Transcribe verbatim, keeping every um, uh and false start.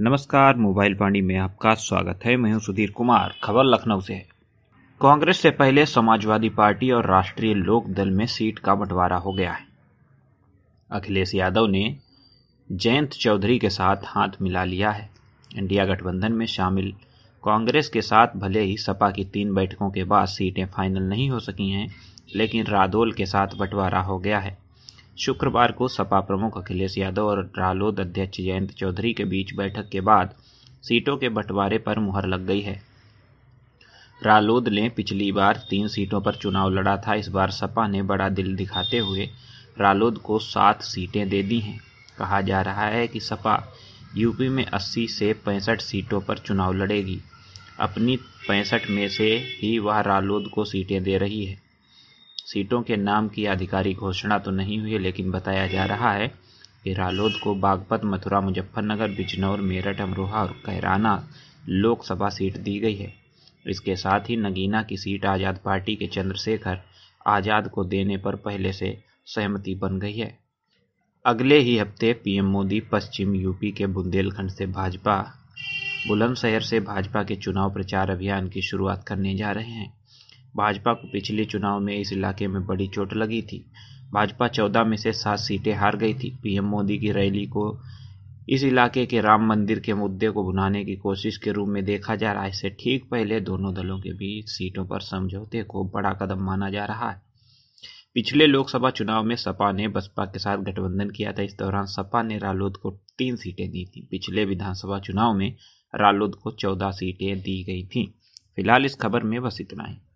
नमस्कार, मोबाइल पानी में आपका स्वागत है। मैं हूं सुधीर कुमार। खबर लखनऊ से है। कांग्रेस से पहले समाजवादी पार्टी और राष्ट्रीय लोक दल में सीट का बंटवारा हो गया है। अखिलेश यादव ने जयंत चौधरी के साथ हाथ मिला लिया है। इंडिया गठबंधन में शामिल कांग्रेस के साथ भले ही सपा की तीन बैठकों के बाद सीटें फाइनल नहीं हो सकी हैं, लेकिन रालोद के साथ बंटवारा हो गया है। शुक्रवार को सपा प्रमुख अखिलेश यादव और रालोद अध्यक्ष जयंत चौधरी के बीच बैठक के बाद सीटों के बंटवारे पर मुहर लग गई है। रालोद ने पिछली बार तीन सीटों पर चुनाव लड़ा था। इस बार सपा ने बड़ा दिल दिखाते हुए रालोद को सात सीटें दे दी हैं। कहा जा रहा है कि सपा यूपी में अस्सी से पैंसठ सीटों पर चुनाव लड़ेगी। अपनी पैंसठ में से ही वह रालोद को सीटें दे रही है। सीटों के नाम की आधिकारिक घोषणा तो नहीं हुई है, लेकिन बताया जा रहा है कि रालोद को बागपत, मथुरा, मुजफ्फरनगर, बिजनौर, मेरठ, अमरोहा और कैराना लोकसभा सीट दी गई है। इसके साथ ही नगीना की सीट आज़ाद पार्टी के चंद्रशेखर आज़ाद को देने पर पहले से सहमति बन गई है। अगले ही हफ्ते पीएम मोदी पश्चिम यूपी के बुंदेलखंड से भाजपा बुलंदशहर से भाजपा के चुनाव प्रचार अभियान की शुरुआत करने जा रहे हैं। भाजपा को पिछले चुनाव में इस इलाके में बड़ी चोट लगी थी। भाजपा चौदह में से सात सीटें हार गई थी। पीएम मोदी की रैली को इस इलाके के राम मंदिर के मुद्दे को भुनाने की कोशिश के रूप में देखा जा रहा है। इससे ठीक पहले दोनों दलों के बीच सीटों पर समझौते को बड़ा कदम माना जा रहा है। पिछले लोकसभा चुनाव में सपा ने बसपा के साथ गठबंधन किया था। इस दौरान सपा ने रालोद को तीन सीटें दी थी। पिछले विधानसभा चुनाव में रालोद को चौदह सीटें दी गई थी। फिलहाल इस खबर में बस इतना ही।